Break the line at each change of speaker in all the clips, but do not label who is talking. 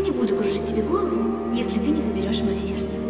не буду кружить тебе голову, если ты не заберешь мое сердце.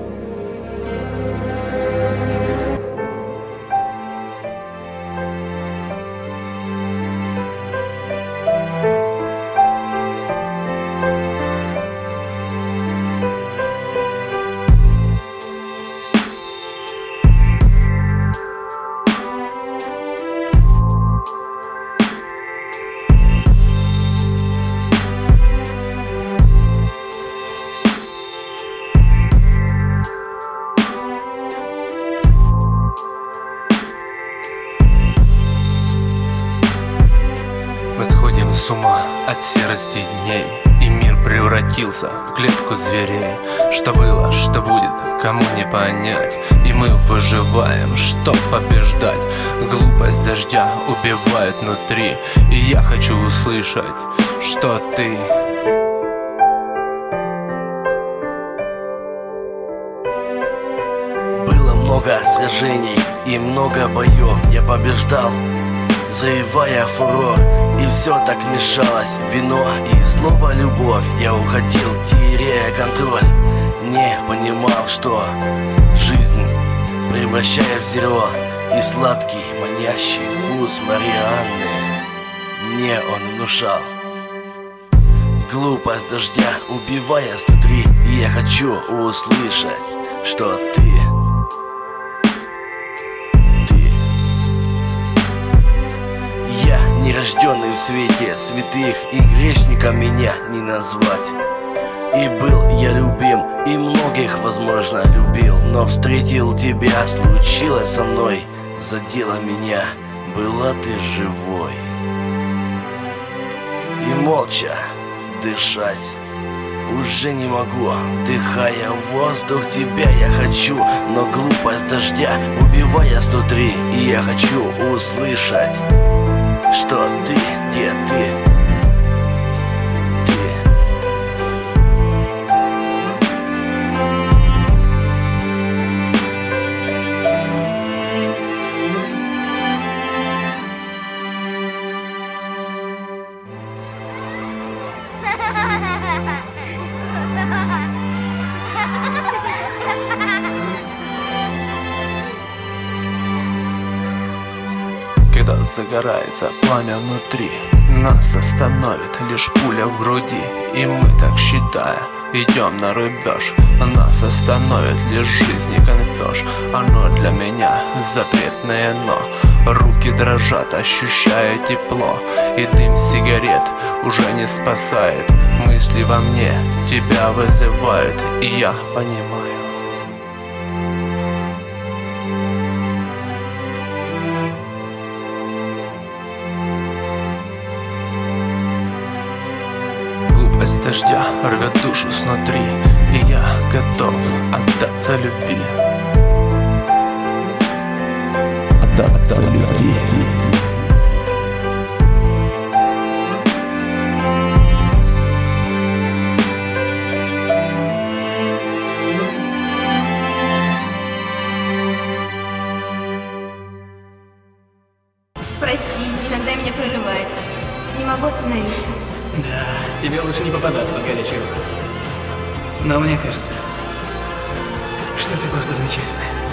Мы сходим с ума от серости дней, и мир превратился в клетку зверей. Что было, что будет, кому не понять, и мы выживаем, чтоб побеждать. Глупость дождя убивает внутри, и я хочу услышать, что ты.
Было много сражений и много боев. Я побеждал, завивая фурор, и все так мешалось. Вино и слово любовь. Я уходил, теряя контроль. Не понимал, что жизнь превращая в зеро, и сладкий манящий вкус Марианны мне он внушал. Глупость дождя убивая снутри, и я хочу услышать, что ты. Я нерожденный в свете святых, и грешником меня не назвать. И был я любим, и многих, возможно, любил, но встретил тебя, случилось со мной, задела меня, была ты живой. И молча дышать уже не могу, вдыхая воздух тебя я хочу, но глупость дождя убивая снутри, и я хочу услышать, что ты, где ты?
Когда загорается пламя внутри, нас остановит лишь пуля в груди. И мы, так считая, идем на рубеж. Нас остановит лишь жизнь и конфеж. Оно для меня запретное, но руки дрожат, ощущая тепло. И дым сигарет уже не спасает. Мысли во мне тебя вызывают, и я понимаю. Глупость дождя рвет душу снутри, и я готов отдаться любви. Отдаться любви.
Прости, иногда меня прорывает. Не могу остановиться.
Да, тебе лучше не попадаться под горячую руку. Но мне кажется, что ты просто замечательная.